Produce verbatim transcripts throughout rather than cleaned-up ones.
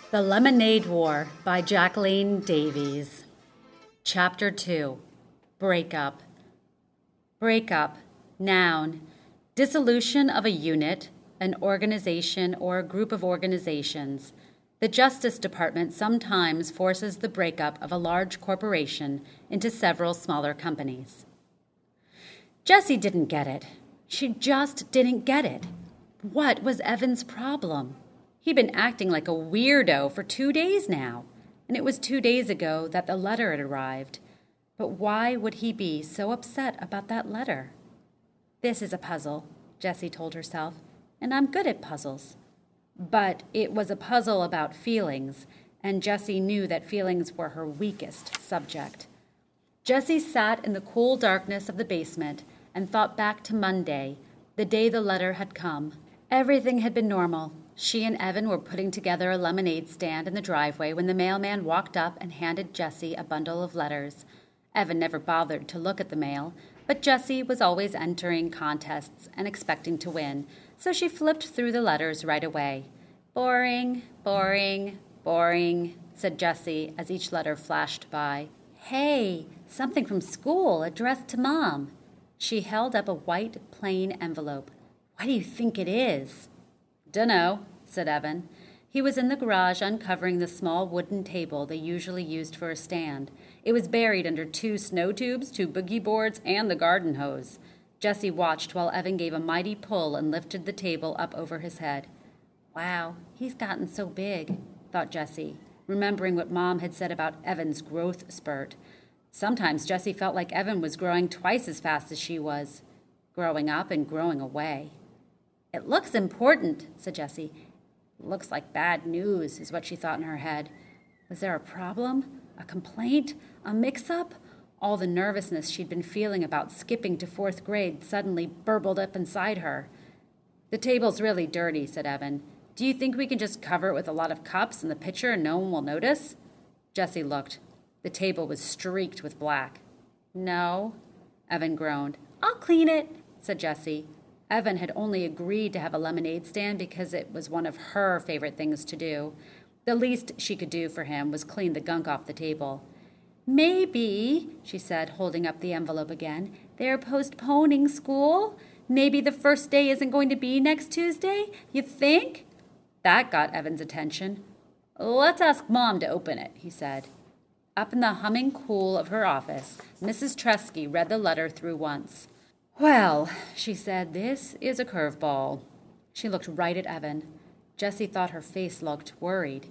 The Lemonade War by Jacqueline Davies. Chapter two. Breakup. Breakup. Noun. Dissolution of a unit, an organization, or a group of organizations. The Justice Department sometimes forces the breakup of a large corporation into several smaller companies. Jessie didn't get it. She just didn't get it. What was Evan's problem? He'd been acting like a weirdo for two days now, and it was two days ago that the letter had arrived. But why would he be so upset about that letter? This is a puzzle, Jessie told herself, and I'm good at puzzles. But it was a puzzle about feelings, and Jessie knew that feelings were her weakest subject. Jessie sat in the cool darkness of the basement and thought back to Monday, the day the letter had come. Everything had been normal. She and Evan were putting together a lemonade stand in the driveway when the mailman walked up and handed Jessie a bundle of letters. Evan never bothered to look at the mail, but Jessie was always entering contests and expecting to win, so she flipped through the letters right away. Boring, boring, boring, said Jessie as each letter flashed by. Hey, something from school addressed to Mom. She held up a white, plain envelope. What do you think it is? Dunno, said Evan. He was in the garage uncovering the small wooden table they usually used for a stand. It was buried under two snow tubes, two boogie boards, and the garden hose. Jessie watched while Evan gave a mighty pull and lifted the table up over his head. Wow, he's gotten so big, thought Jessie, remembering what Mom had said about Evan's growth spurt. Sometimes Jessie felt like Evan was growing twice as fast as she was, growing up and growing away. It looks important, said Jessie. Looks like bad news, is what she thought in her head. Was there a problem? A complaint? A mix-up? All the nervousness she'd been feeling about skipping to fourth grade suddenly burbled up inside her. The table's really dirty, said Evan. Do you think we can just cover it with a lot of cups and the pitcher and no one will notice? Jessie looked. The table was streaked with black. No, Evan groaned. I'll clean it, said Jessie. Evan had only agreed to have a lemonade stand because it was one of her favorite things to do. The least she could do for him was clean the gunk off the table. Maybe, she said, holding up the envelope again, they're postponing school. Maybe the first day isn't going to be next Tuesday, you think? That got Evan's attention. Let's ask Mom to open it, he said. Up in the humming cool of her office, Missus Tresky read the letter through once. Well, she said, this is a curveball. She looked right at Evan. Jessie thought her face looked worried.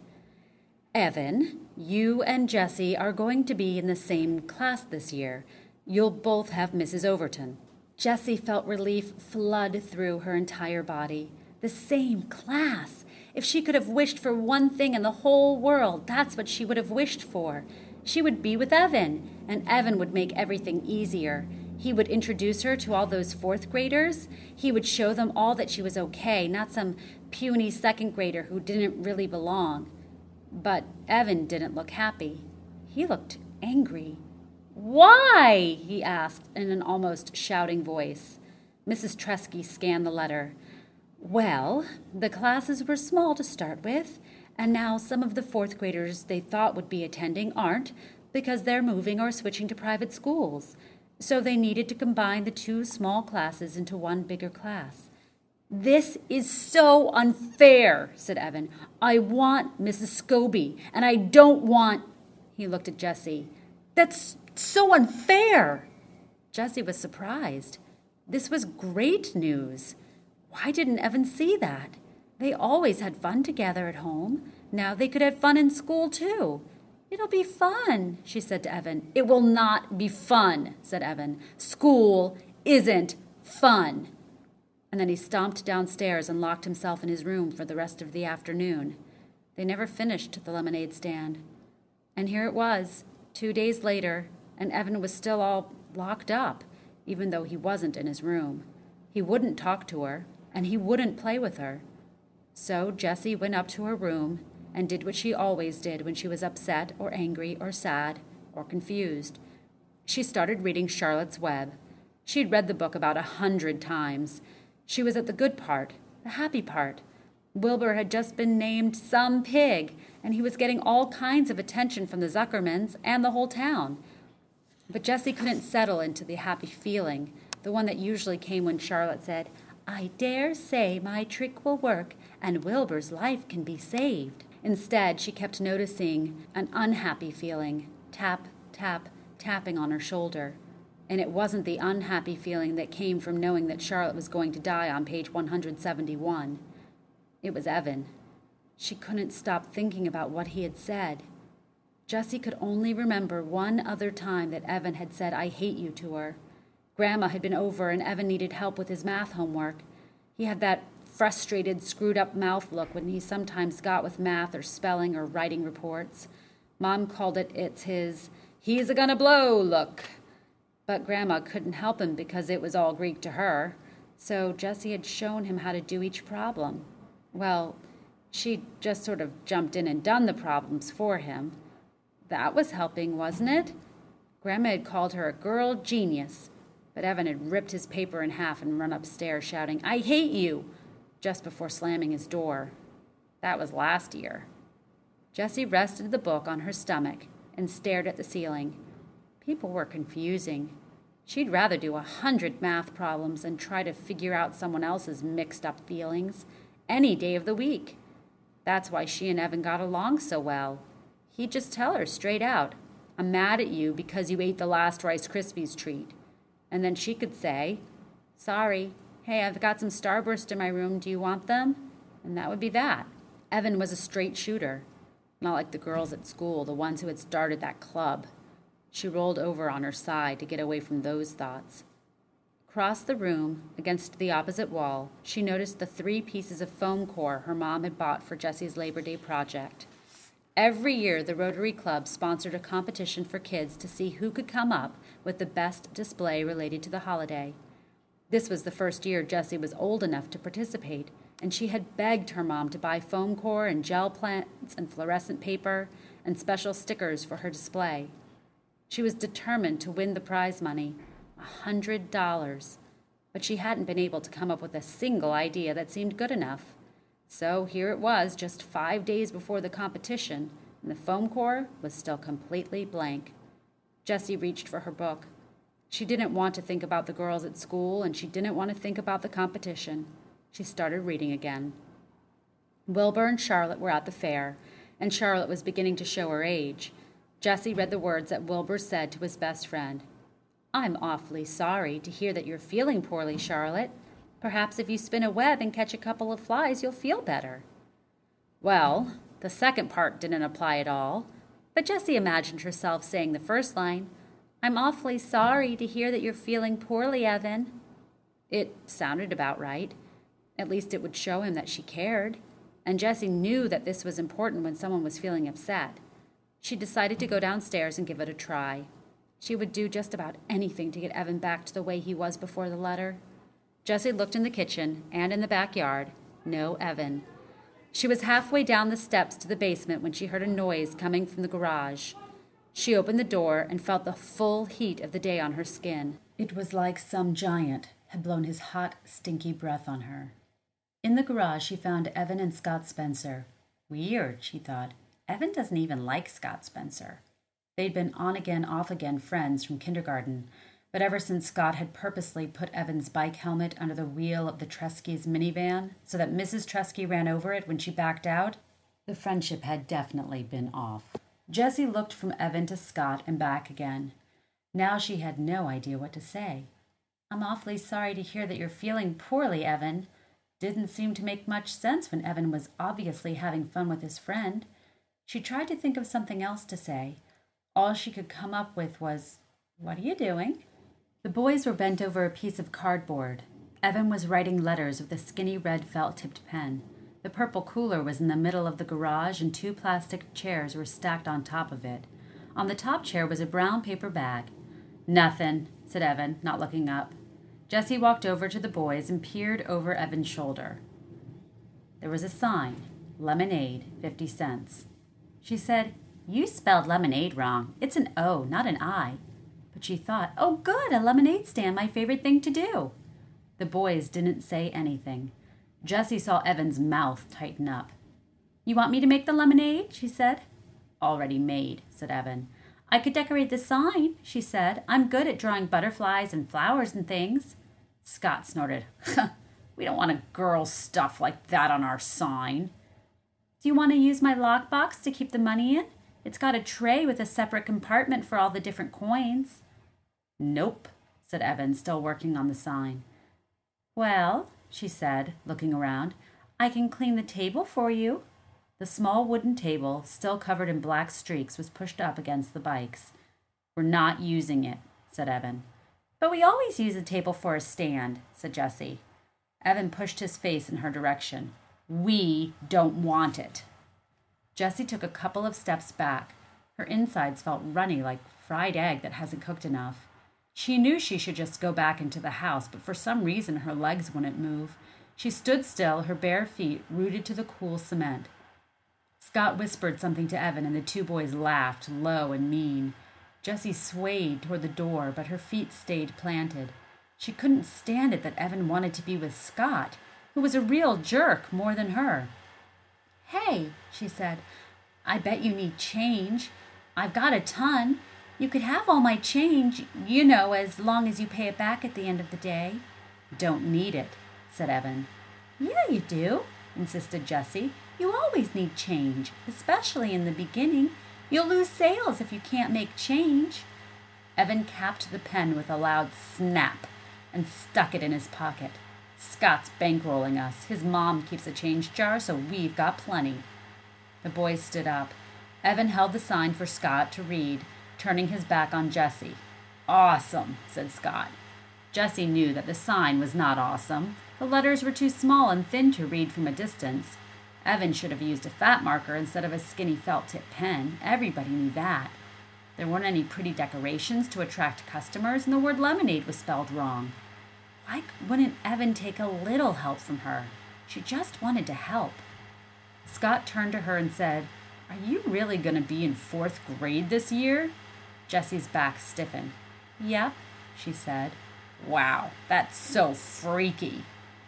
Evan, you and Jessie are going to be in the same class this year. You'll both have Missus Overton. Jessie felt relief flood through her entire body. The same class. If she could have wished for one thing in the whole world, that's what she would have wished for. She would be with Evan, and Evan would make everything easier. He would introduce her to all those fourth graders. He would show them all that she was okay, not some puny second grader who didn't really belong. But Evan didn't look happy. He looked angry. Why? He asked in an almost shouting voice. Missus Tresky scanned the letter. Well, the classes were small to start with, and now some of the fourth graders they thought would be attending aren't because they're moving or switching to private schools. So they needed to combine the two small classes into one bigger class. This is so unfair, said Evan. I want Missus Scobie, and I don't want... He looked at Jessie. That's so unfair. Jessie was surprised. This was great news. Why didn't Evan see that? They always had fun together at home. Now they could have fun in school, too. It'll be fun, she said to Evan. It will not be fun, said Evan. School isn't fun. And then he stomped downstairs and locked himself in his room for the rest of the afternoon. They never finished the lemonade stand. And here it was, two days later, and Evan was still all locked up, even though he wasn't in his room. He wouldn't talk to her, and he wouldn't play with her. So Jessie went up to her room and did what she always did when she was upset or angry or sad or confused. She started reading Charlotte's Web. She'd read the book about a hundred times. She was at the good part, the happy part. Wilbur had just been named some pig, and he was getting all kinds of attention from the Zuckermans and the whole town. But Jessie couldn't settle into the happy feeling, the one that usually came when Charlotte said, "I dare say my trick will work, and Wilbur's life can be saved." Instead, she kept noticing an unhappy feeling, tap, tap, tapping on her shoulder. And it wasn't the unhappy feeling that came from knowing that Charlotte was going to die on page one hundred seventy-one. It was Evan. She couldn't stop thinking about what he had said. Jessie could only remember one other time that Evan had said, "I hate you," to her. Grandma had been over and Evan needed help with his math homework. He had that frustrated, screwed-up mouth look when he sometimes got with math or spelling or writing reports. Mom called it it's his "he's a-gonna blow" look. But Grandma couldn't help him because it was all Greek to her. So Jessie had shown him how to do each problem. Well, she'd just sort of jumped in and done the problems for him. That was helping, wasn't it? Grandma had called her a girl genius, but Evan had ripped his paper in half and run upstairs shouting, "I hate you," just before slamming his door. That was last year. Jessie rested the book on her stomach and stared at the ceiling. People were confusing. She'd rather do a hundred math problems than try to figure out someone else's mixed-up feelings any day of the week. That's why she and Evan got along so well. He'd just tell her straight out, "I'm mad at you because you ate the last Rice Krispies treat." And then she could say, "Sorry, hey, I've got some Starburst in my room, do you want them?" And that would be that. Evan was a straight shooter, not like the girls at school, the ones who had started that club. She rolled over on her side to get away from those thoughts. Across the room, against the opposite wall, she noticed the three pieces of foam core her mom had bought for Jessie's Labor Day project. Every year, the Rotary Club sponsored a competition for kids to see who could come up with the best display related to the holiday. This was the first year Jessie was old enough to participate, and she had begged her mom to buy foam core and gel plants and fluorescent paper and special stickers for her display. She was determined to win the prize money, a hundred dollars, but she hadn't been able to come up with a single idea that seemed good enough. So here it was, just five days before the competition, and the foam core was still completely blank. Jessie reached for her book. She didn't want to think about the girls at school, and she didn't want to think about the competition. She started reading again. Wilbur and Charlotte were at the fair, and Charlotte was beginning to show her age. Jessie read the words that Wilbur said to his best friend. "I'm awfully sorry to hear that you're feeling poorly, Charlotte. Perhaps if you spin a web and catch a couple of flies, you'll feel better." Well, the second part didn't apply at all, but Jessie imagined herself saying the first line, "I'm awfully sorry to hear that you're feeling poorly, Evan." It sounded about right. At least it would show him that she cared, and Jessie knew that this was important when someone was feeling upset. She decided to go downstairs and give it a try. She would do just about anything to get Evan back to the way he was before the letter. Jessie looked in the kitchen and in the backyard. No Evan. She was halfway down the steps to the basement when she heard a noise coming from the garage. She opened the door and felt the full heat of the day on her skin. It was like some giant had blown his hot, stinky breath on her. In the garage, she found Evan and Scott Spencer. Weird, she thought. Evan doesn't even like Scott Spencer. They'd been on-again, off-again friends from kindergarten, but ever since Scott had purposely put Evan's bike helmet under the wheel of the Treskys' minivan so that Missus Tresky ran over it when she backed out, the friendship had definitely been off. Jessie looked from Evan to Scott and back again. Now she had no idea what to say. "I'm awfully sorry to hear that you're feeling poorly, Evan." Didn't seem to make much sense when Evan was obviously having fun with his friend. She tried to think of something else to say. All she could come up with was, "What are you doing?" The boys were bent over a piece of cardboard. Evan was writing letters with a skinny red felt-tipped pen. The purple cooler was in the middle of the garage, and two plastic chairs were stacked on top of it. On the top chair was a brown paper bag. "Nothing," said Evan, not looking up. Jessie walked over to the boys and peered over Evan's shoulder. There was a sign, lemonade, fifty cents. She said, "You spelled lemonade wrong. It's an O, not an I." But she thought, "Oh, good, a lemonade stand, my favorite thing to do." The boys didn't say anything. Jessie saw Evan's mouth tighten up. You want me to make the lemonade? She said. Already made, said Evan. I could decorate the sign, she said. I'm good at drawing butterflies and flowers and things. Scott snorted. We don't want a girl stuff like that on our sign. Do you want to use my lockbox to keep the money in? It's got a tray with a separate compartment for all the different coins. Nope, said Evan, still working on the sign. Well, she said, looking around, I can clean the table for you. The small wooden table, still covered in black streaks, was pushed up against the bikes. We're not using it, said Evan. But we always use a table for a stand, said Jessie. Evan pushed his face in her direction. We don't want it. Jessie took a couple of steps back. Her insides felt runny like fried egg that hasn't cooked enough. She knew she should just go back into the house, but for some reason her legs wouldn't move. She stood still, her bare feet rooted to the cool cement. Scott whispered something to Evan, and the two boys laughed, low and mean. Jessie swayed toward the door, but her feet stayed planted. She couldn't stand it that Evan wanted to be with Scott, who was a real jerk more than her. Hey, she said, I bet you need change. I've got a ton. You could have all my change, you know, as long as you pay it back at the end of the day. Don't need it, said Evan. Yeah, you do, insisted Jessie. You always need change, especially in the beginning. You'll lose sales if you can't make change. Evan capped the pen with a loud snap and stuck it in his pocket. Scott's bankrolling us. His mom keeps a change jar, so we've got plenty. The boys stood up. Evan held the sign for Scott to read, turning his back on Jessie. Awesome, said Scott. Jessie knew that the sign was not awesome. The letters were too small and thin to read from a distance. Evan should have used a fat marker instead of a skinny felt-tip pen. Everybody knew that. There weren't any pretty decorations to attract customers, and the word lemonade was spelled wrong. Why wouldn't Evan take a little help from her? She just wanted to help. Scott turned to her and said, Are you really going to be in fourth grade this year? Jessie's back stiffened. Yep, she said. Wow, that's so freaky.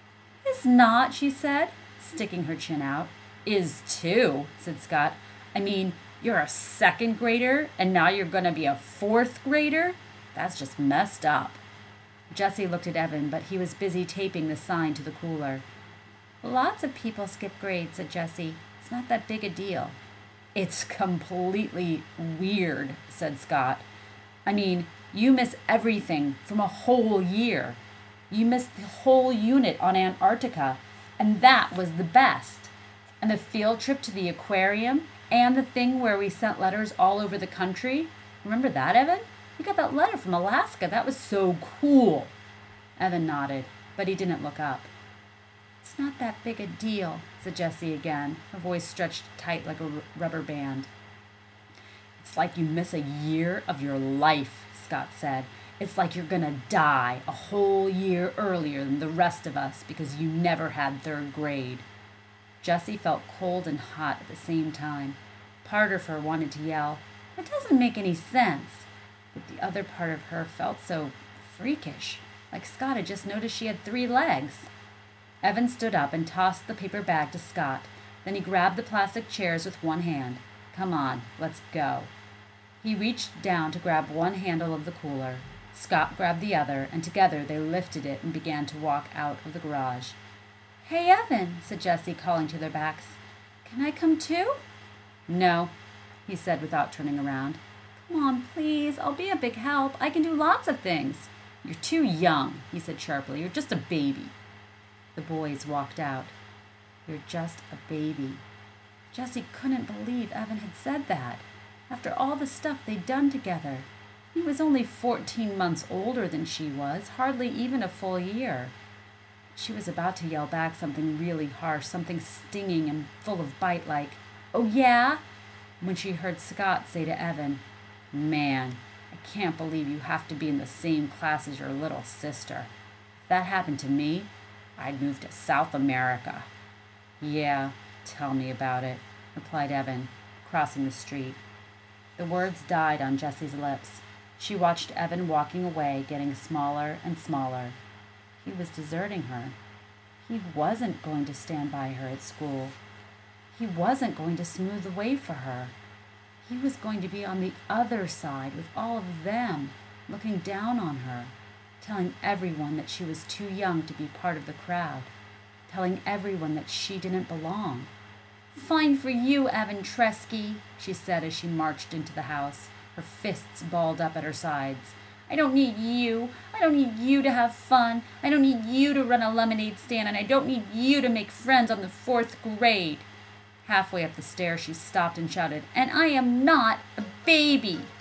Is not, she said, sticking her chin out. Is too, said Scott. I mean, you're a second grader, and now you're going to be a fourth grader? That's just messed up. Jessie looked at Evan, but he was busy taping the sign to the cooler. Lots of people skip grades, said Jessie. It's not that big a deal. It's completely weird, said Scott. I mean, you miss everything from a whole year. You missed the whole unit on Antarctica, and that was the best. And the field trip to the aquarium, and the thing where we sent letters all over the country. Remember that, Evan? You got that letter from Alaska. That was so cool. Evan nodded, but he didn't look up. It's not that big a deal, said Jessie again, her voice stretched tight like a r- rubber band. It's like you miss a year of your life, Scott said. It's like you're going to die a whole year earlier than the rest of us because you never had third grade. Jessie felt cold and hot at the same time. Part of her wanted to yell, That doesn't make any sense. But the other part of her felt so freakish, like Scott had just noticed she had three legs. Evan stood up and tossed the paper bag to Scott. Then he grabbed the plastic chairs with one hand. Come on, let's go. He reached down to grab one handle of the cooler. Scott grabbed the other, and together they lifted it and began to walk out of the garage. Hey, Evan, said Jessie, calling to their backs. Can I come too? No, he said without turning around. Come on, please. I'll be a big help. I can do lots of things. You're too young, he said sharply. You're just a baby. The boys walked out. You're just a baby. Jessie couldn't believe Evan had said that. After all the stuff they'd done together. He was only fourteen months older than she was, hardly even a full year. She was about to yell back something really harsh, something stinging and full of bite like, Oh, yeah? When she heard Scott say to Evan, Man, I can't believe you have to be in the same class as your little sister. If that happened to me, I'd move to South America. Yeah, tell me about it, replied Evan, crossing the street. The words died on Jessie's lips. She watched Evan walking away, getting smaller and smaller. He was deserting her. He wasn't going to stand by her at school. He wasn't going to smooth the way for her. He was going to be on the other side with all of them, looking down on her, telling everyone that she was too young to be part of the crowd, telling everyone that she didn't belong. "Fine for you, Evan Tresky," she said as she marched into the house, her fists balled up at her sides. "I don't need you. I don't need you to have fun. I don't need you to run a lemonade stand, and I don't need you to make friends on the fourth grade." Halfway up the stairs, she stopped and shouted, "And I am not a baby."